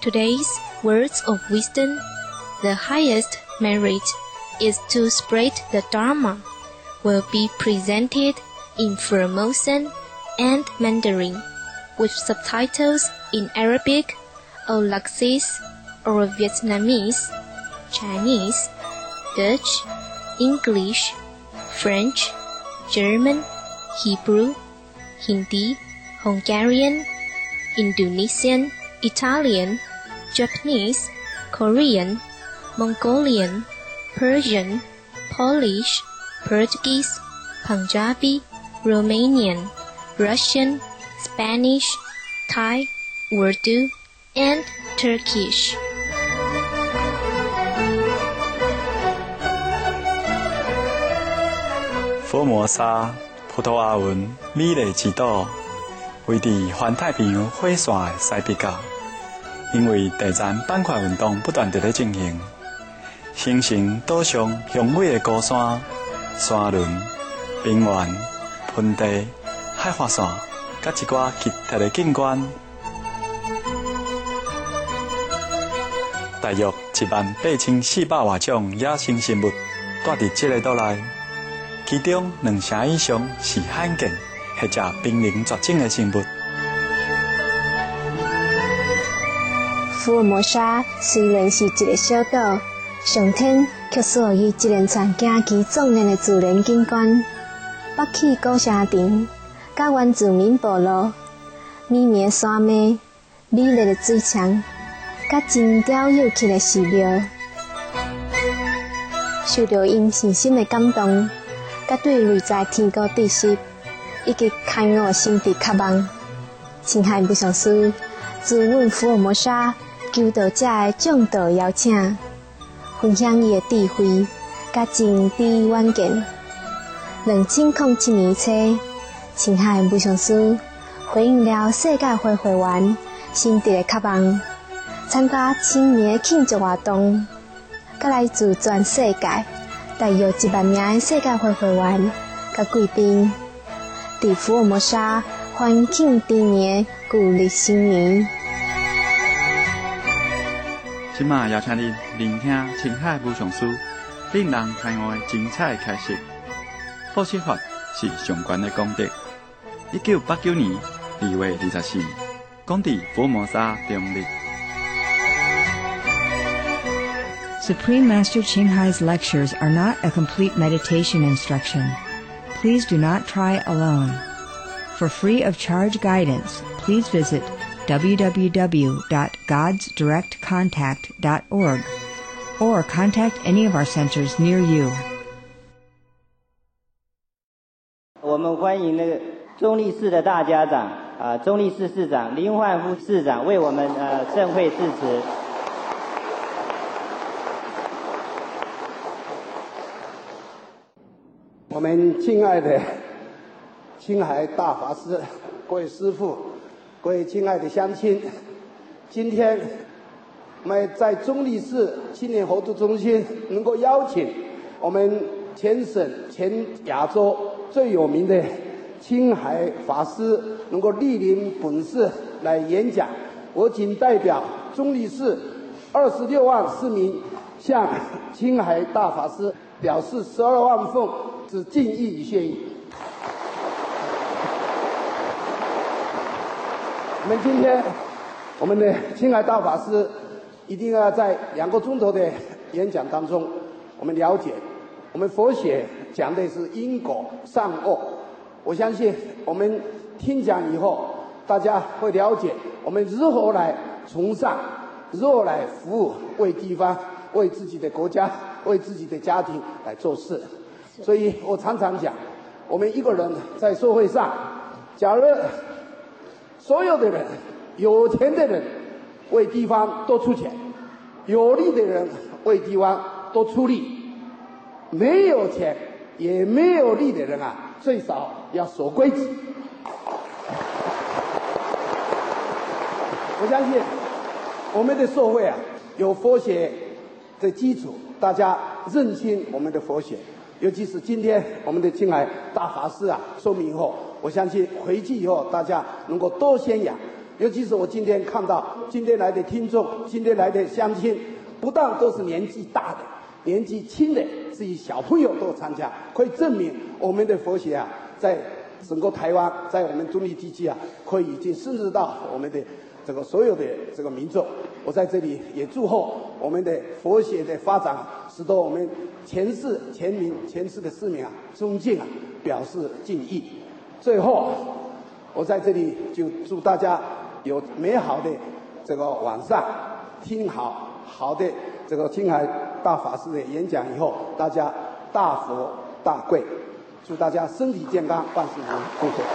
today's words of wisdom, the highest merit is to spread the Dharma, will be presented in Formosan and Mandarin, with subtitles in Arabic, or Laxis, or Vietnamese, Chinese, Dutch, English, French, German, Hebrew, Hindi, Hungarian, Indonesian, Italian, Japanese, Korean, Mongolian, Persian, Polish, Portuguese, Punjabi, Romanian, Russian, Spanish, Thai, Urdu, and Turkish. 佛摩沙葡萄牙文美丽之岛，位伫环太平洋火线的西北角。因为第三板块运动不断地在进行，形成岛上雄伟的高山、山峦、平原、盆地、海岸线，甲一寡奇特的景观。大约18400多种野生生物住伫这个岛内，其中2成以上是罕见或者濒临绝种的生物。 福尔摩沙虽然是一个小岛，上天却赐予一连串惊奇壮丽的自然景观，北起古城镇，甲原住民部落，绵绵的山脉，美丽的水墙，甲精雕有刻的寺庙，受到因信心的感动，甲对内在天国知识以及开悟心地渴望，青海不上师自阮福尔摩沙求道者的众道邀请，分享伊的智慧甲真知远见。2007年初，青海不上师回应了世界会会员心地的渴望，参加青年的庆祝活动，甲来自全世界大约1万名的世界会会员甲贵宾，伫福尔摩沙欢庆猪年旧历新年。 今麦邀请您聆听青海武上师令人开悟的精彩开示。报释法是上悬的功德。1989年2月24日，讲伫福尔摩沙中立。 Supreme Master Ching Hai's lectures are not a complete meditation instruction. Please do not try alone. For free of charge guidance, please visit www.godsdirectcontact.org or contact any of our centers near you. 我们欢迎那个中立市的大家长中立市市长林焕夫市长为我们盛会致辞。 我们敬爱的青海大法师、各位师父、各位亲爱的乡亲，今天我们在中立市青年活动中心能够邀请我们全省、全亚洲最有名的青海法师能够莅临本市来演讲，我谨代表中立市26万市民向青海大法师表示12万奉之敬意与谢意。我们今天我们的青海大法师一定要在2个钟头的演讲当中，我们了解我们佛学讲的是因果善恶。我相信我们听讲以后，大家会了解我们如何来从善，如何来服务，为地方、为自己的国家、为自己的家庭来做事。所以我常常讲，我们一个人在社会上，假如所有的人，有钱的人为地方多出钱，有力的人为地方多出力，没有钱也没有力的人最少要守规矩。我相信我们的社会有佛学的基础，大家认清我们的佛学，尤其是今天我们的青海大法师说明以后，我相信回去以后大家能够多宣扬。 尤其是我今天看到今天来的听众，今天来的乡亲，不但都是年纪大的，年纪轻的，至于小朋友都参加，可以证明我们的佛学啊，在整个台湾，在我们中立地区啊，可以已经深入到我们的这个所有的这个民众。我在这里也祝贺我们的佛学的发展，使得我们全市的市民啊尊敬啊，表示敬意。最后，我在这里就祝大家有美好的这个晚上，听好的这个青海大法师的演讲以后，大家大福大贵，祝大家身体健康，万事如意，谢谢。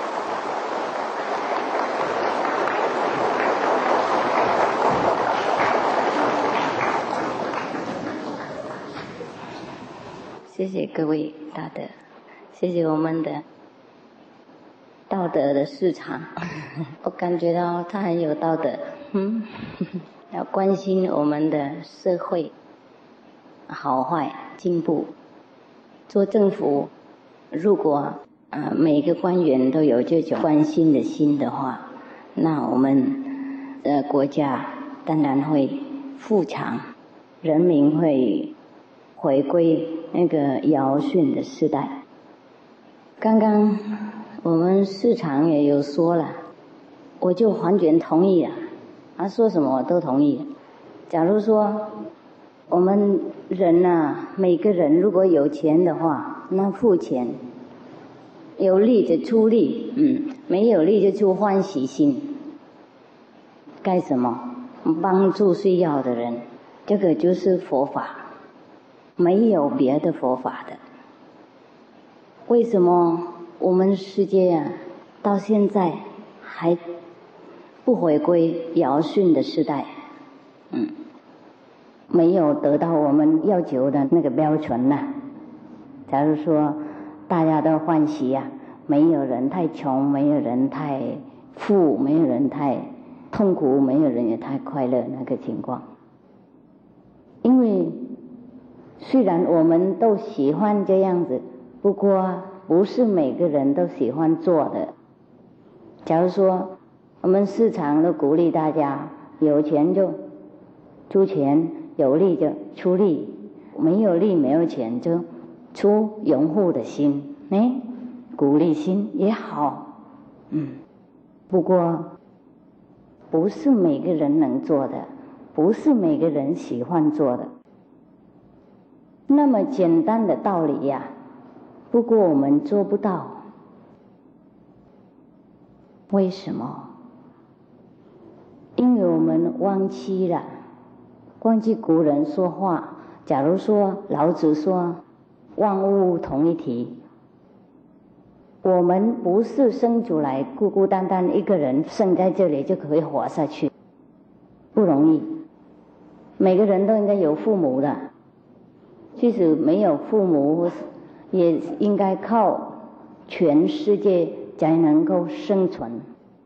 谢谢各位大德，谢谢我们的道德的市场，我感觉到他很有道德，要关心我们的社会好坏进步。做政府，如果每个官员都有这种关心的心的话，那我们的国家当然会富强，人民会回归那个尧舜的时代。刚刚我们市场也有说了，我就完全同意了，他说什么我都同意。假如说我们人啊，每个人如果有钱的话，那付钱，有力就出力，没有力就出欢喜心。干什么？帮助需要的人，这个就是佛法。没有别的佛法的。为什么我们世界啊到现在还不回归尧舜的时代？没有得到我们要求的那个标准呢？假如说大家都欢喜呀，没有人太穷，没有人太富，没有人太痛苦，没有人也太快乐那个情况。因为虽然我们都喜欢这样子，不过不是每个人都喜欢做的。假如说我们市场都鼓励大家有钱就出钱，有力就出力，没有力没有钱就出拥护的心，鼓励心也好，不过不是每个人能做的，不是每个人喜欢做的。那么简单的道理呀，不过我们做不到。为什么？因为我们忘记了，忘记古人说话。假如说老子说万物同一体，我们不是生出来孤孤单单一个人生在这里就可以活下去，不容易。每个人都应该有父母的，即使没有父母，也应该靠全世界才能够生存。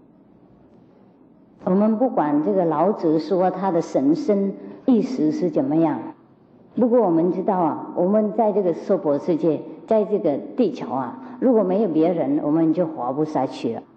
我们不管这个老子说他的神圣意思是怎么样，不过我们知道啊，我们在这个娑婆世界，在这个地球啊，如果没有别人，我们就活不下去了。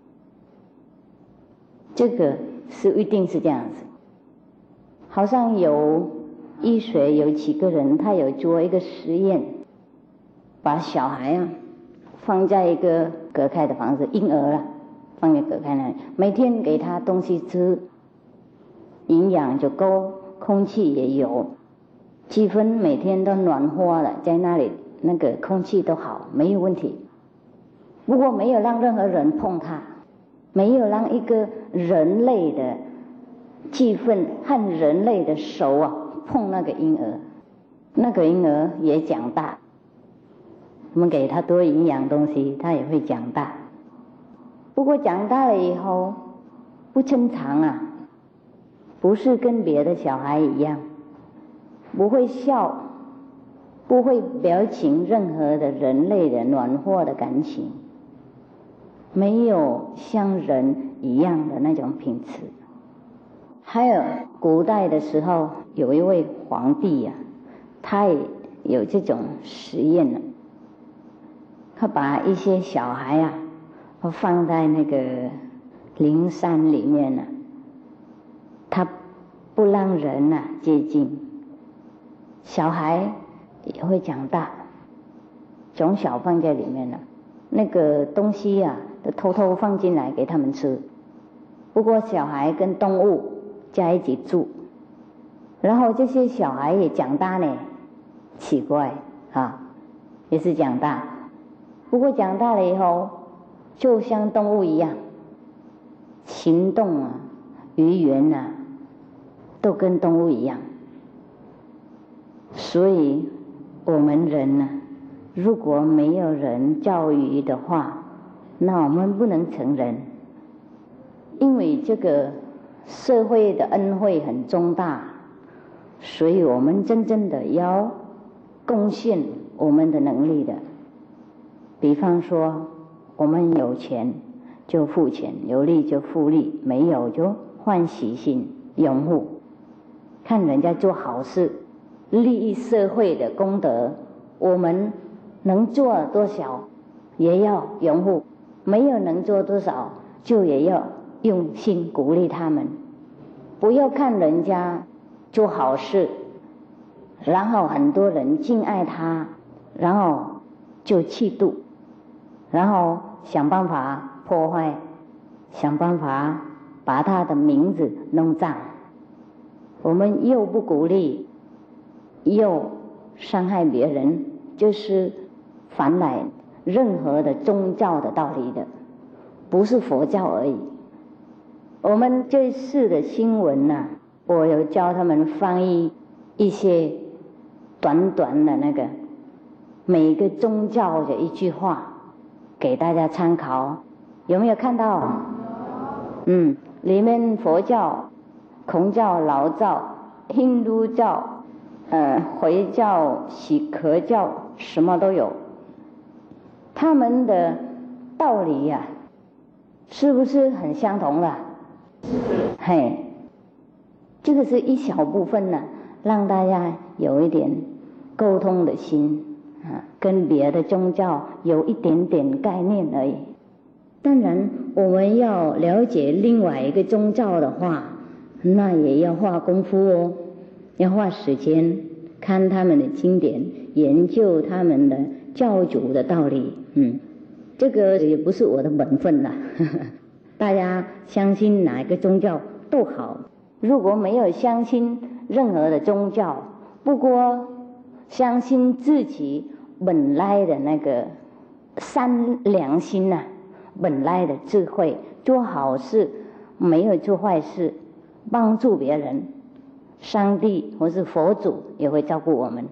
这个是一定是这样子。好像有医学有几个人，他有做一个实验，把小孩啊放在一个隔开的房子，婴儿啊放在隔开那里，每天给他东西吃，营养就够，空气也有，气氛每天都暖和了，在那里那个空气都好，没有问题。不过没有让任何人碰他，没有让一个人类的气氛和人类的手啊碰那个婴儿，那个婴儿也长大。我们给他多营养东西，他也会长大。不过长大了以后不正常啊，不是跟别的小孩一样，不会笑，不会表情任何的人类的暖和的感情，没有像人一样的那种品质。还有古代的时候有一位皇帝啊，他也有这种实验了，他把一些小孩啊放在那个灵山里面呢，他不让人接近，小孩也会长大，从小放在里面了，那个东西都偷偷放进来给他们吃。不过小孩跟动物在一起住，然后这些小孩也长大呢，奇怪也是长大，不过长大了以后就像动物一样，行动语言都跟动物一样。所以我们人如果没有人教育的话，那我们不能成人。因为这个社会的恩惠很重大，所以我们真正的要贡献我们的能力的。比方说我们有钱就付钱，有力就付力，没有就换习心拥护，看人家做好事利益社会的功德，我们能做多少也要拥护，没有能做多少就也要用心鼓励他们。不要看人家做好事，然后很多人敬爱他，然后就嫉妒，然后想办法破坏，想办法把他的名字弄脏。我们又不鼓励，又伤害别人，就是反来任何的宗教的道理的，不是佛教而已。我们这次的新闻我有教他们翻译一些短短的每个宗教的一句话给大家参考，有没有看到？里面佛教、孔教、老教、印度教、回教、锡克教什么都有，他们的道理是不是很相同了？这个是一小部分让大家有一点沟通的心跟别的宗教有一点点概念而已。当然我们要了解另外一个宗教的话，那也要花功夫要花时间看他们的经典，研究他们的教主的道理。这个也不是我的本分大家相信哪一个宗教都好，如果没有相信任何的宗教，不过相信自己本来的善良心本来的智慧，做好事，没有做坏事，帮助别人，上帝或是佛祖也会照顾我们。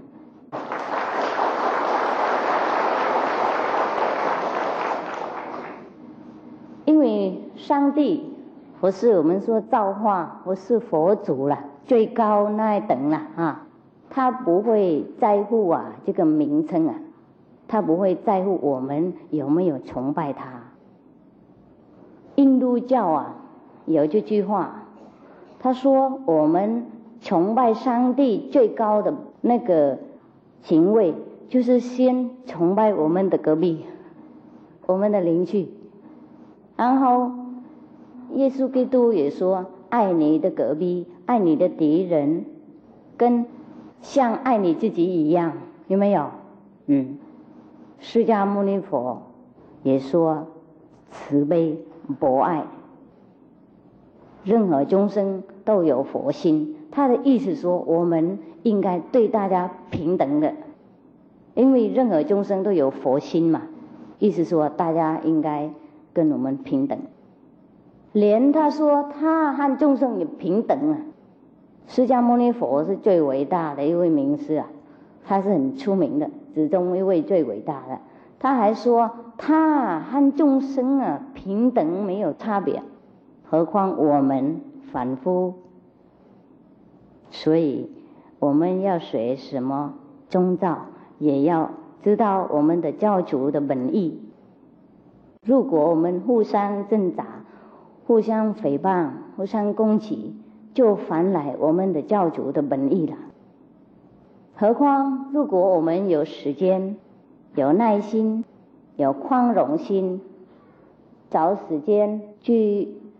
因为上帝或是我们说造化或是佛祖最高那一等他不会在乎这个名称他不会在乎我们有没有崇拜他。印度教有这句话，他说我们崇拜上帝最高的行为就是先崇拜我们的隔壁，我们的邻居。然后耶稣基督也说爱你的隔壁，爱你的敌人，跟像爱你自己一样，有没有？释迦牟尼佛也说慈悲博爱，任何众生都有佛心。他的意思说我们应该对大家平等的，因为任何众生都有佛心嘛，意思说大家应该跟我们平等。连他说他和众生也平等释迦牟尼佛是最伟大的一位名师他是很出名的，其中一位最伟大的。他还说他和众生平等没有差别，何况我们凡夫。所以我们要学什么宗教，也要知道我们的教主的本意。如果我们互相挣扎，互相诽谤，互相攻击，就反来我们的教主的本意了。何况如果我们有时间，有耐心，有宽容心，找时间去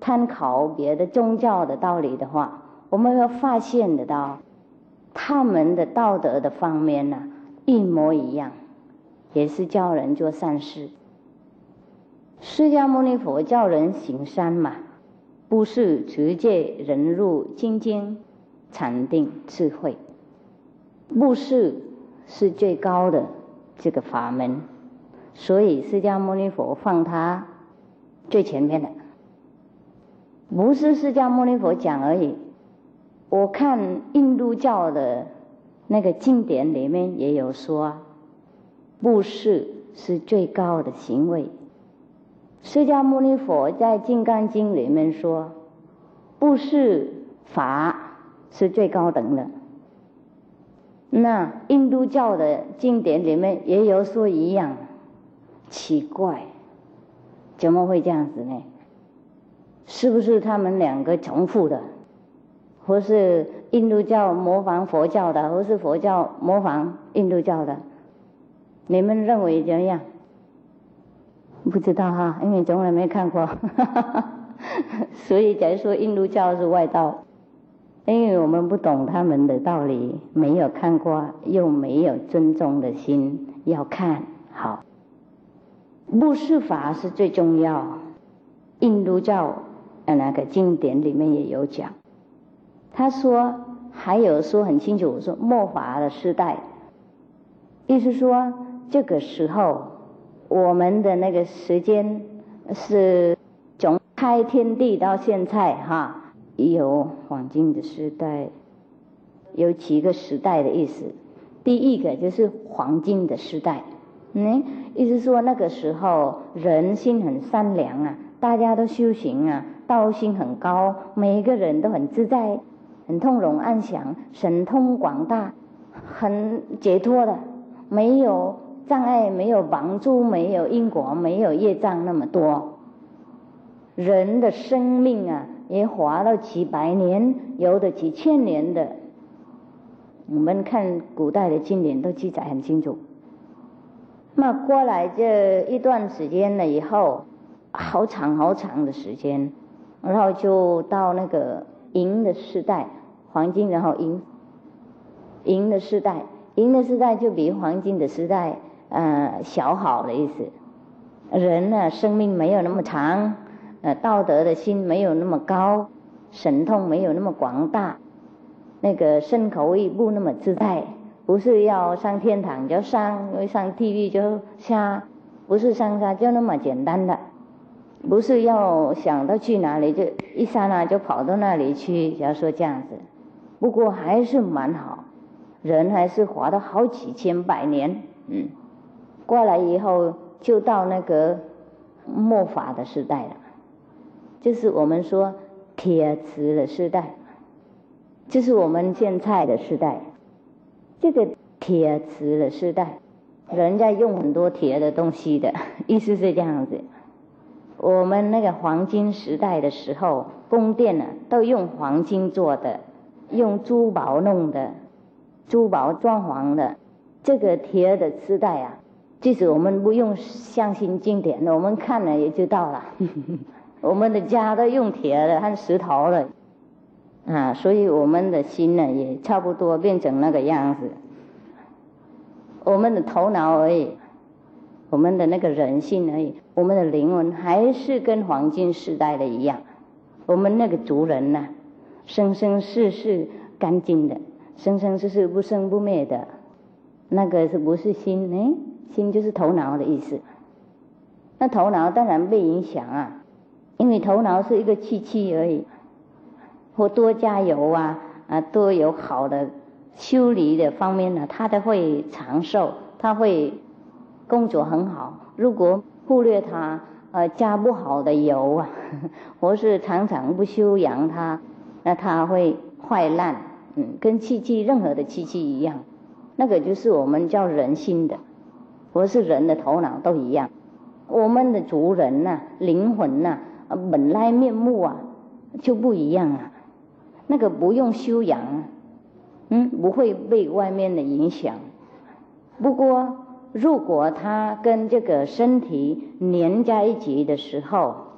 参考别的宗教的道理的话，我们要发现得到他们的道德的方面呢，一模一样，也是叫人做善事。释迦牟尼佛叫人行善嘛，不是持戒忍辱精进禅定智慧，布施是最高的这个法门，所以释迦牟尼佛放他最前面的，不是释迦牟尼佛讲而已。我看印度教的那个经典里面也有说，布施是最高的行为。释迦牟尼佛在《金刚经》里面说，布施法是最高等的。那印度教的经典里面也有说一样，奇怪，怎么会这样子呢？是不是他们两个重复的？或是印度教模仿佛教的，或是佛教模仿印度教的？你们认为怎样？不知道哈，因为从来没看过所以才说印度教是外道，因为我们不懂他们的道理，没有看过，又没有尊重的心，要看好。布施法是最重要，印度教那个经典里面也有讲。他说还有说很清楚，说末法的时代，意思说这个时候我们的那个时间是从开天地到现在哈，有黄金的时代，有几个时代的意思。第一个就是黄金的时代，意思说那个时候人心很善良啊，大家都修行啊，道心很高，每个人都很自在，很通融安详，神通广大，很解脱的，没有障碍，没有绑住，没有因果，没有业障那么多。人的生命啊也活到几百年，有的几千年的，我们看古代的经典都记载很清楚。那过来这一段时间了以后，好长好长的时间，然后就到那个银的时代，黄金，然后银的时代，银的时代就比黄金的时代小好的意思。人呢生命没有那么长，道德的心没有那么高，神通没有那么广大，那个身口意不那么自在，不是要上天堂就上，要上地狱就下，不是上下就那么简单的，不是要想到去哪里就一刹那就跑到那里去，假如说这样子。不过还是蛮好，人还是活到好几千百年。过来以后就到那个末法的时代了，就是我们说铁瓷的时代，就是我们现在的时代。这个铁瓷的时代，人家用很多铁的东西的，意思是这样子。我们那个黄金时代的时候，宫殿呢都用黄金做的，用珠宝弄的，珠宝装潢的。这个铁的时代啊，即使我们不用相信经典的，我们看了也知道了我们的家都用铁的和石头的所以我们的心呢也差不多变成那个样子。我们的头脑而已，我们的那个人性而已，我们的灵魂还是跟黄金时代的一样。我们那个族人呢，生生世世干净的，生生世世不生不灭的，那个是不是心呢？心就是头脑的意思。那头脑当然被影响啊，因为头脑是一个器器而已，或多加油多有好的修理的方面呢，他都会长寿，他会工作很好。如果忽略他加不好的油或是常常不修养他，那他会坏烂，跟器器任何的器器一样。那个就是我们叫人心的，或是人的头脑都一样。我们的族人灵魂本来面目就不一样那个不用修养不会被外面的影响。不过如果他跟这个身体粘在一起的时候，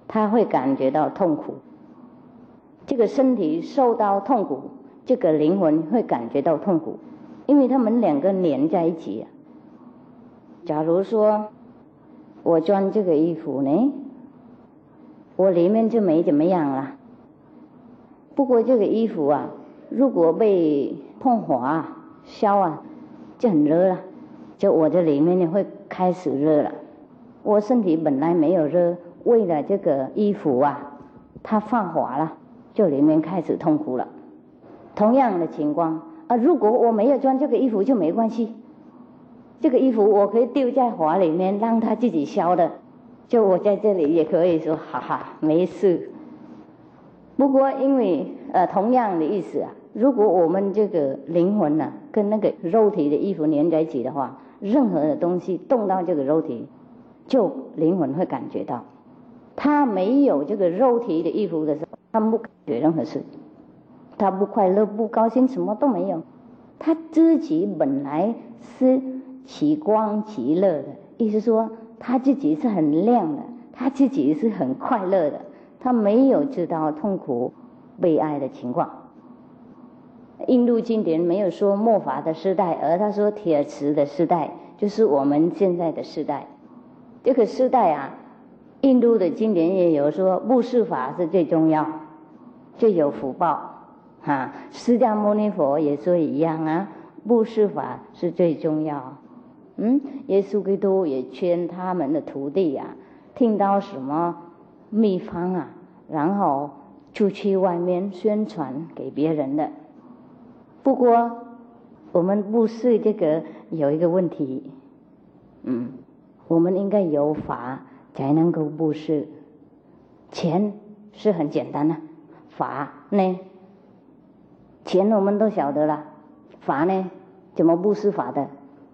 他会感觉到痛苦。这个身体受到痛苦，这个灵魂会感觉到痛苦，因为他们两个连在一起啊。假如说我穿这个衣服呢，我里面就没怎么样了。不过这个衣服啊，如果被碰火烧啊，就很热了，就我的里面呢会开始热了。我身体本来没有热，为了这个衣服啊，它发火了，就里面开始痛苦了。同样的情况如果我没有穿这个衣服就没关系，这个衣服我可以丢在火里面让它自己烧的，就我在这里也可以说哈哈没事。不过因为同样的意思如果我们这个灵魂跟那个肉体的衣服连在一起的话，任何的东西动到这个肉体，就灵魂会感觉到。他没有这个肉体的衣服的时候，他不感觉任何事，他不快乐不高兴什么都没有，他自己本来是其光其乐的，意思说他自己是很亮的，他自己是很快乐的，他没有知道痛苦悲哀的情况。印度经典没有说末法的时代，而他说铁磁的时代，就是我们现在的时代。这个时代印度的经典也有说布施法是最重要，最有福报释迦牟尼佛也说一样布施法是最重要。耶稣基督也劝他们的徒弟听到什么秘方然后出去外面宣传给别人的。不过我们布施这个有一个问题，我们应该有法才能够布施。钱是很简单的，法呢，钱我们都晓得了，法呢怎么布施法的？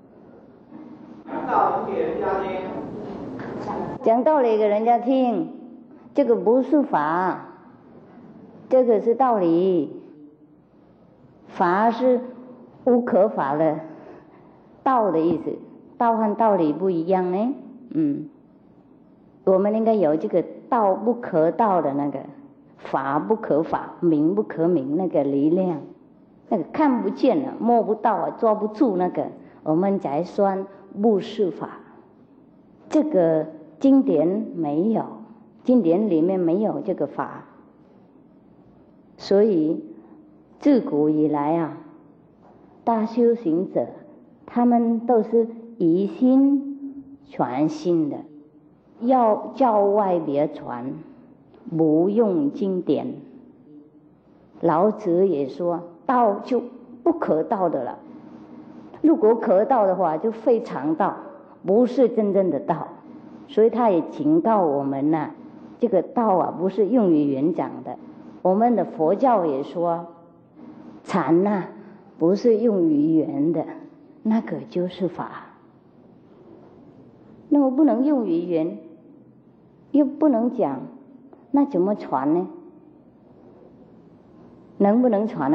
讲道理给人家听，这个不是法，这个是道理。法是无可法的，道的意思，道和道理不一样呢。我们应该有这个道不可道的那个，法不可法，名不可名那个力量，那个看不见摸不到抓不住那个，我们才算布施法。这个经典没有，经典里面没有这个法，所以自古以来大修行者他们都是以心传心的，要教外别传，不用经典。老子也说道就不可道的了，如果可道的话就非常道，不是真正的道。所以他也警告我们这个道不是用语言讲的。我们的佛教也说禅不是用语言的，那个就是法。那么不能用语言又不能讲，那怎么传呢？能不能传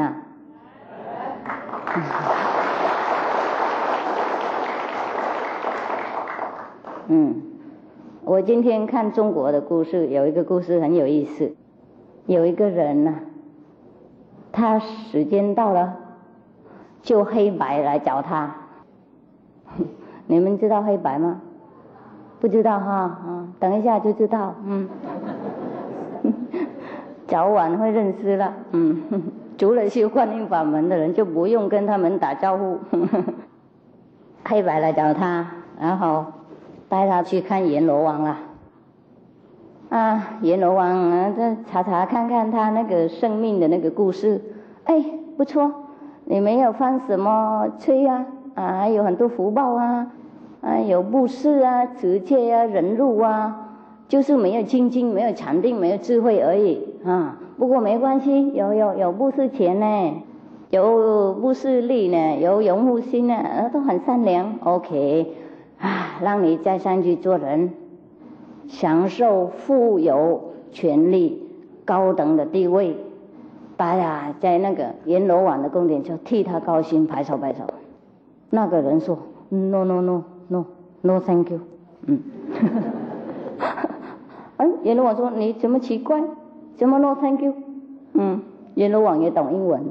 我今天看中国的故事，有一个故事很有意思。有一个人他时间到了，就黑白来找他。你们知道黑白吗？不知道等一下就知道。早晚会认识了。除了修观音法门的人，就不用跟他们打招呼。黑白来找他，然后带他去看阎罗王了。阎罗王这查看看他那个生命的那个故事，不错，你没有犯什么罪还有很多福报有布施持戒忍辱就是没有精进，没有禅定，没有智慧而已不过没关系，有布施钱呢，有布施力呢，有拥护心呢，都很善良。OK 让你再上去做人，享受富有权力高等的地位。大家在那个阎罗王的宫殿就替他高兴，拍手拍手。那个人说 No thank you。 阎罗王说你怎么奇怪，怎么 no thank you？ 阎罗王也懂英文，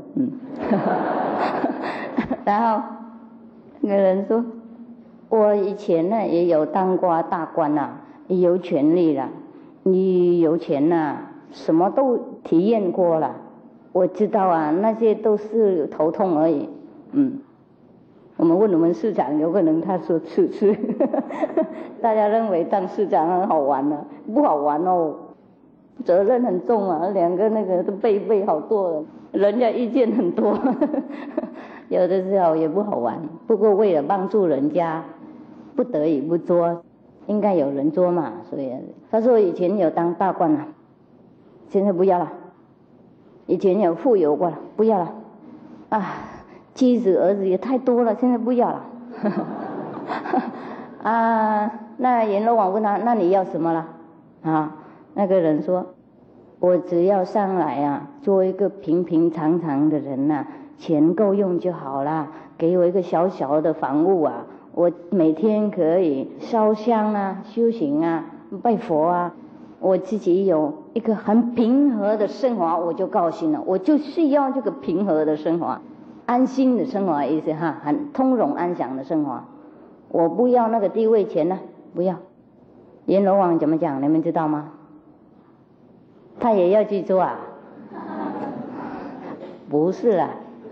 然后那个人说，我以前呢也有当过大官啦，也有权利啦，你有钱啦，什么都体验过了，我知道啊，那些都是头痛而已。我们问我们市长，有可能他说是大家认为当市长很好玩啊，不好玩哦，责任很重啊，两个那个都背好多了，人家意见很多有的时候也不好玩，不过为了帮助人家不得已不做，应该有人做嘛，所以他说以前有当大官啊，现在不要了，以前有富有过了，不要了啊，妻子儿子也太多了，现在不要了那阎罗王问他，那你要什么了那个人说，我只要上来啊，做一个平平常常的人啊，钱够用就好啦，给我一个小小的房屋啊，我每天可以烧香啊，修行啊，拜佛啊，我自己有一个很平和的生活，我就高兴了，我就需要这个平和的生活，安心的生活，意思很通融安详的生活，我不要那个地位钱呢，不要。阎罗王怎么讲你们知道吗？他也要去做啊？不是啦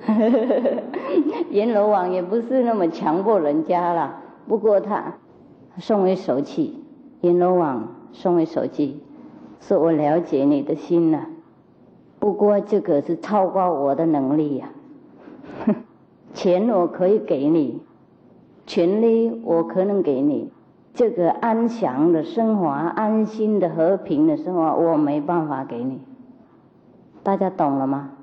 阎罗王也不是那么强迫人家啦，不过他松为手气，阎罗王松为手气，说我了解你的心了，不过这个是超过我的能力呀钱我可以给你，权利我可能给你，这个安详的生活，安心的和平的生活我没办法给你，大家懂了吗？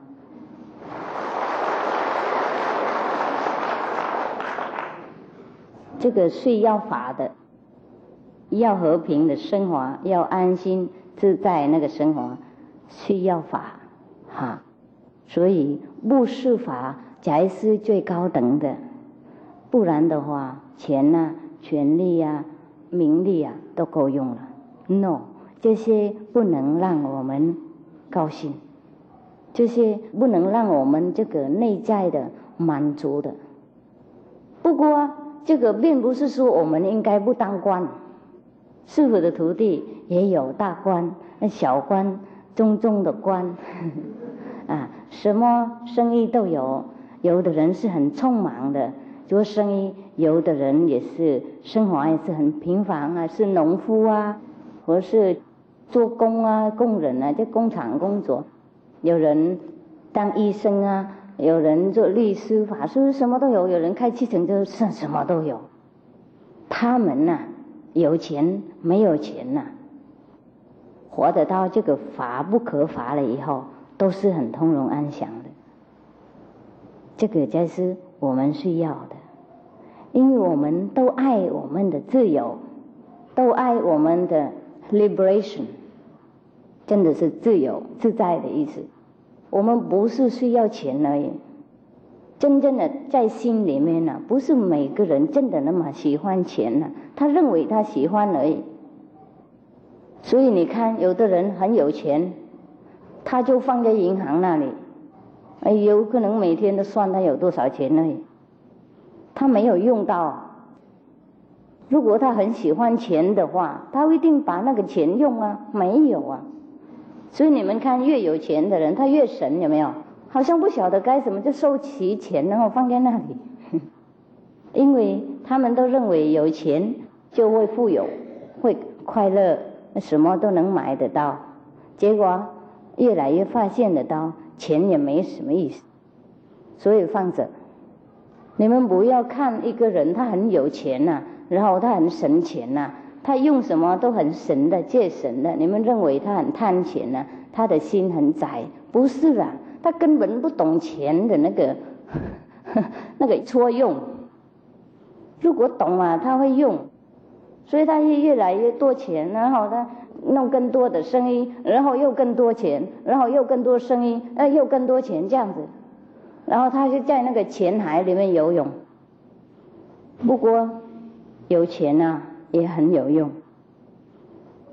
这个是要法的，要和平的生活，要安心自在那个生活需要法所以布施法才是最高等的，不然的话钱啊，权力啊，名利啊都够用了。 No， 这些不能让我们高兴，这些不能让我们这个内在的满足的。不过这个并不是说我们应该不当官，师父的徒弟也有大官、小官、中的官什么生意都有，有的人是很匆忙的做生意，有的人也是生活也是很平凡啊，是农夫啊，或是做工啊，工人啊，在工厂工作，有人当医生啊，有人做律师、法师，什么都有，有人开汽车车，什么都有。他们有钱没有钱活得到这个法不可法了以后，都是很通融安详的。这个才是我们需要的，因为我们都爱我们的自由，都爱我们的 liberation， 真的是自由自在的意思。我们不是需要钱而已，真正的在心里面不是每个人真的那么喜欢钱他认为他喜欢而已。所以你看有的人很有钱，他就放在银行那里，有可能每天都算他有多少钱而已，他没有用到。如果他很喜欢钱的话，他一定把那个钱用没有所以你们看越有钱的人他越神，有没有？好像不晓得该怎么就收齐钱然后放在那里因为他们都认为有钱就会富有，会快乐，什么都能买得到，结果越来越发现得到钱也没什么意思，所以放着。你们不要看一个人他很有钱然后他很省钱他用什么都很神的借神的，你们认为他很贪钱他的心很窄，不是他根本不懂钱的那个那个撮用。如果懂他会用，所以他越来越多钱，然后他弄更多的生意，然后又更多钱，然后又更多生意，又更多钱，这样子，然后他就在那个钱海里面游泳。不过有钱也很有用。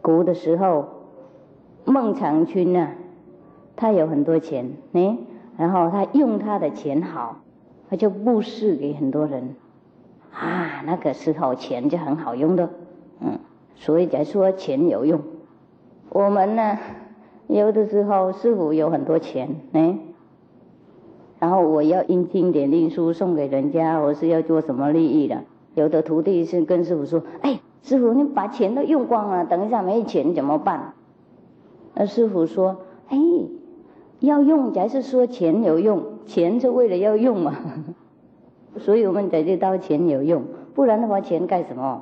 古的时候，孟尝君啊，他有很多钱，然后他用他的钱好，他就布施给很多人啊。那个时候钱就很好用的，所以才说钱有用。我们呢，有的时候师父有很多钱，然后我要印经典令书送给人家，我是要做什么利益的？有的徒弟是跟师父说：“哎，师父，你把钱都用光了，等一下没钱怎么办？”那师父说：“哎，要用才是说钱有用，钱是为了要用嘛，所以我们才知道钱有用，不然的话钱干什么？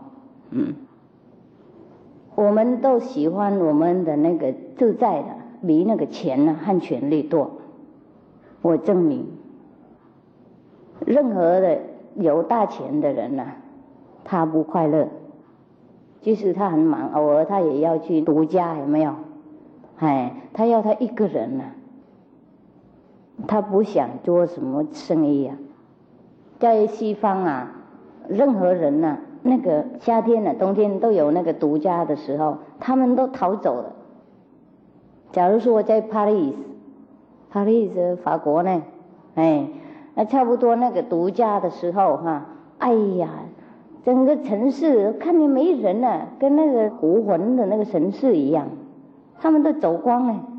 我们都喜欢我们的那个自在的，比那个钱呢和权力多。我证明，任何的有大钱的人呢，他不快乐，即使他很忙，偶尔他也要去独家，有没有？他要他一个人呢，他不想做什么生意啊。在西方啊，任何人呢，那个夏天呢、冬天都有那个独家的时候，他们都逃走了。假如说在巴黎法国呢，那差不多那个独家的时候哎呀，整个城市看见没人了，跟那个无魂的那个城市一样，他们都走光了。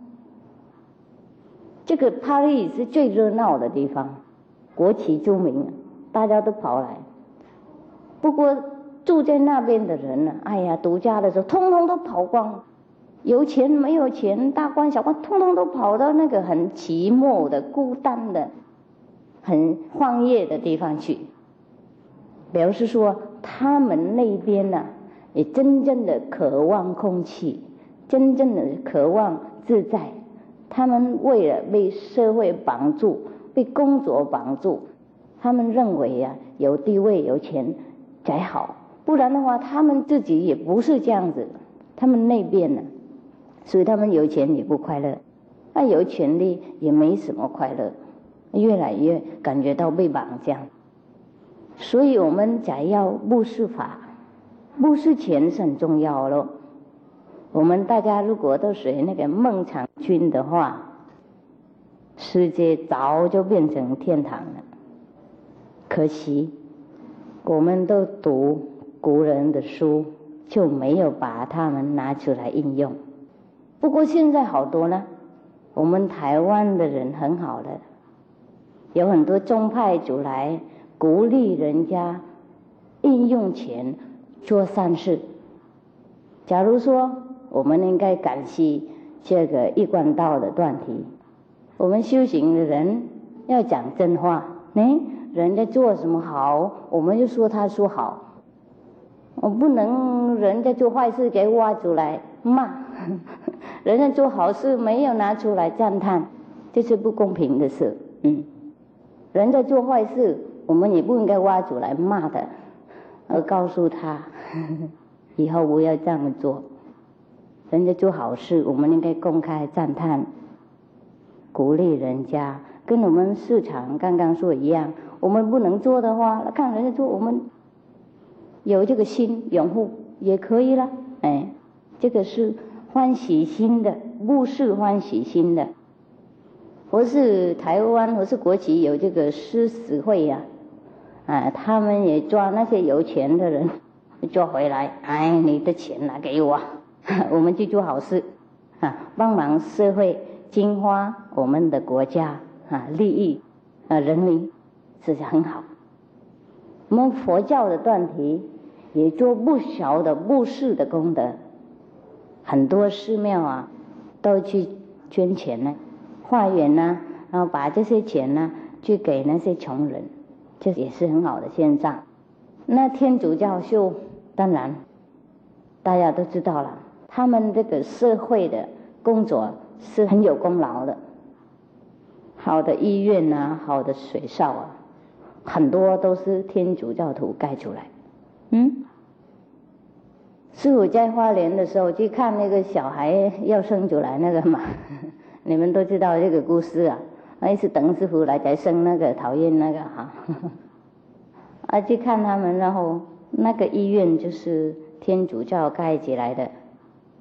这个巴黎是最热闹的地方，国旗著名，大家都跑来。不过住在那边的人呢，哎呀，独家的时候通通都跑光，有钱没有钱，大官小官通通都跑到那个很寂寞的、孤单的、很荒野的地方去，表示说他们那边呢，也真正的渴望空气，真正的渴望自在。他们为了被社会绑住，被工作绑住，他们认为有地位有钱才好，不然的话他们自己也不是这样子。他们那边呢，所以他们有钱也不快乐，有权利也没什么快乐，越来越感觉到被绑架。所以我们才要布施法，布施钱是很重要咯。我们大家如果都学那个孟尝君的话，世界早就变成天堂了。可惜我们都读古人的书，就没有把他们拿出来应用。不过现在好多呢，我们台湾的人很好的，有很多宗派主来鼓励人家应用钱做善事。假如说我们应该感激这个一贯道的断题，我们修行的人要讲真话，人家做什么好，我们就说他说好，我不能人家做坏事给挖出来骂，人家做好事没有拿出来赞叹，这是不公平的事。人家做坏事，我们也不应该挖出来骂的，而告诉他以后不要这样做。人家做好事，我们应该公开赞叹，鼓励人家，跟我们市场刚刚说一样。我们不能做的话，看人家做，我们有这个心拥护也可以了。这个是欢喜心的，不是欢喜心的。我是台湾，我是国旗有这个施死会他们也抓那些有钱的人，抓回来，你的钱拿给我，我们去做好事帮忙社会，净化我们的国家利益人民，这是很好。我们佛教的断题也做不少的布施的功德，很多寺庙都去捐钱呢，化缘然后把这些钱去给那些穷人，这也是很好的现象。那天主教就当然大家都知道了，他们这个社会的工作是很有功劳的，好的医院好的学校很多都是天主教徒盖出来。师父在花莲的时候去看那个小孩要生出来那个嘛，你们都知道这个故事一直等师父来才生那个讨厌那个去看他们，然后那个医院就是天主教盖起来的，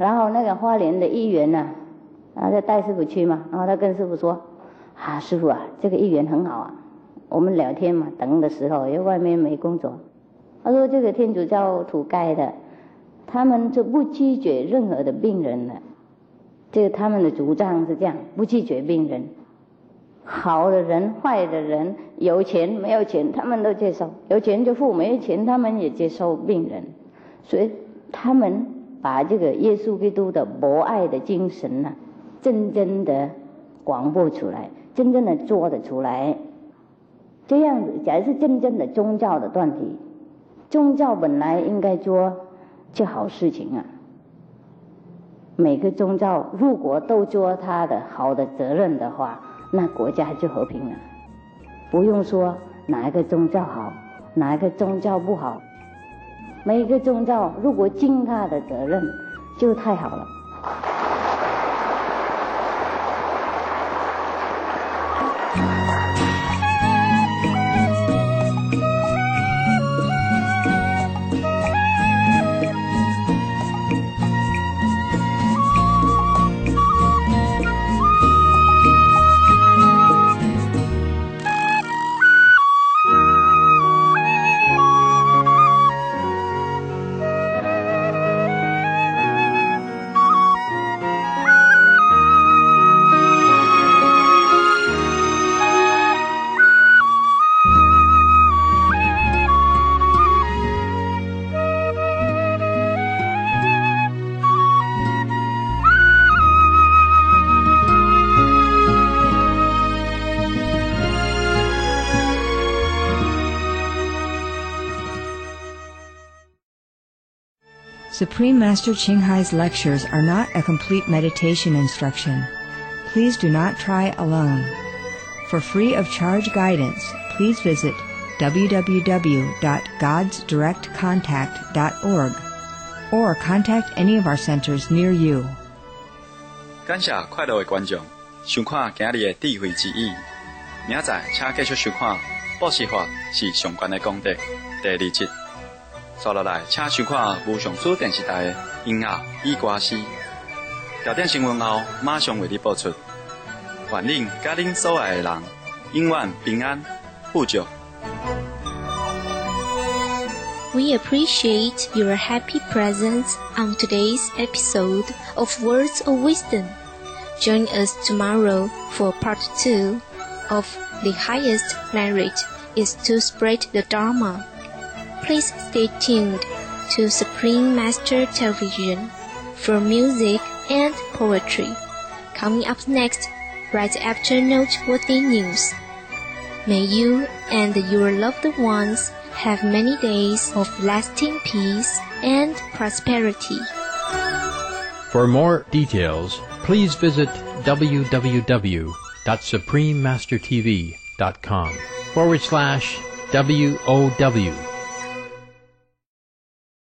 然后那个花莲的议员呢，就带师傅去嘛，然后他跟师傅说：“师傅啊，这个议员很好啊。”我们聊天嘛，等的时候，因为外面没工作。他说：“这个天主教土盖的，他们就不拒绝任何的病人的。这个他们的主张是这样，不拒绝病人。好的人、坏的人，有钱没有钱，他们都接受。有钱就付，没有钱他们也接受病人。所以他们把这个耶稣基督的博爱的精神呢，真正的广播出来，真正的做得出来。这样子，假如是真正的宗教的团体，宗教本来应该做好事情啊。每个宗教如果都做他的好的责任的话，那国家就和平了。不用说哪一个宗教好，哪一个宗教不好，每一个宗教如果尽他的责任，就太好了。 Supreme Master Ching Hai's lectures are not a complete meditation instruction. Please do not try alone. For free of charge guidance, please visit www.godsdirectcontact.org or contact any of our centers near you. 感谢快乐的观众，收看今日的智慧之语。明仔请继续收看《布施法是上悬的功德》第2集。接下来，请收看无上师电视台的音乐与歌诗。调点新闻后，马上为你播出。愿恁甲恁所爱的人永远平安富足。 We appreciate your happy presence on today's episode of Words of Wisdom. Join us tomorrow for part 2 of The Highest Merit is to Spread the Dharma. Please stay tuned to Supreme Master Television for music and poetry. Coming up next, right after noteworthy news. May you and your loved ones have many days of lasting peace and prosperity. For more details, please visit www.suprememastertv.com/WOW